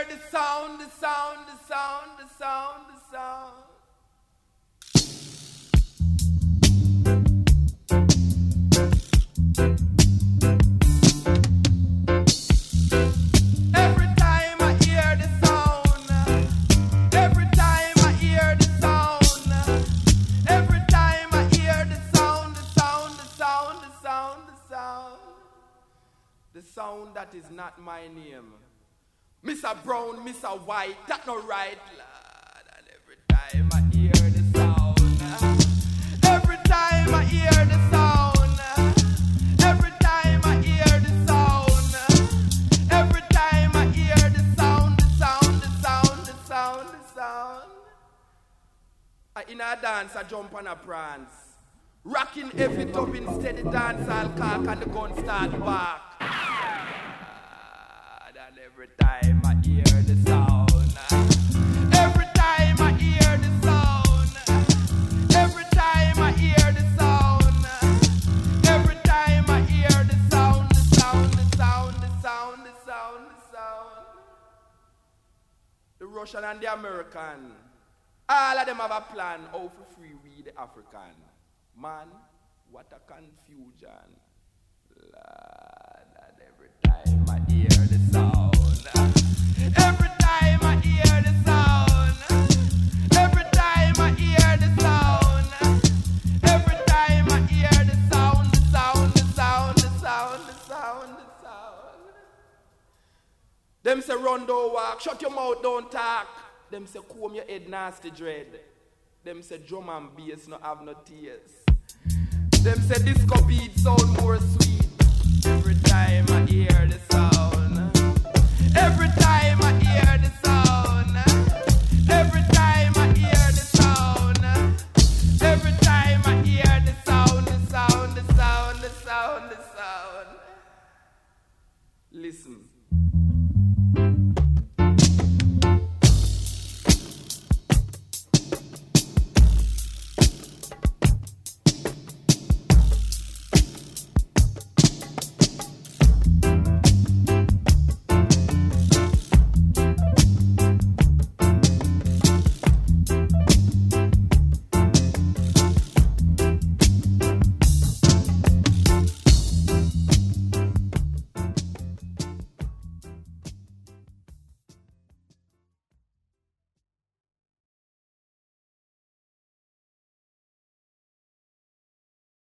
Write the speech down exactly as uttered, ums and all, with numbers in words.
the sound, the sound, the sound, the sound, the sound. Every time I hear the sound, every time I hear the sound, every time I hear the sound, the sound, the sound, the sound, the sound, the sound that is not my name. Mister Brown, Mister White, that no right, lad. And every time I hear the sound, every time I hear the sound, every time I hear the sound, every time I hear the sound, the sound, the sound, the sound, the sound. I in a dance, I jump on a prance, rocking every top instead of dance, I'll cock and the gun start back. And every time I hear the sound, every time I hear the sound, every time I hear the sound, every time I hear the sound, the sound, the sound, the sound, the sound, the sound. The Russian and the American, all of them have a plan how to free we the African. Man, what a confusion. Lord, and every time I hear the sound, every time I hear the sound, every time I hear the sound, every time I hear the sound, the sound, the sound, the sound, the sound, the sound. Them say run, don't walk, shut your mouth, don't talk. Them say comb your head, nasty dread. Them say drum and bass no have no tears. Them say disco beat sound more sweet. Every time I hear the sound, every time I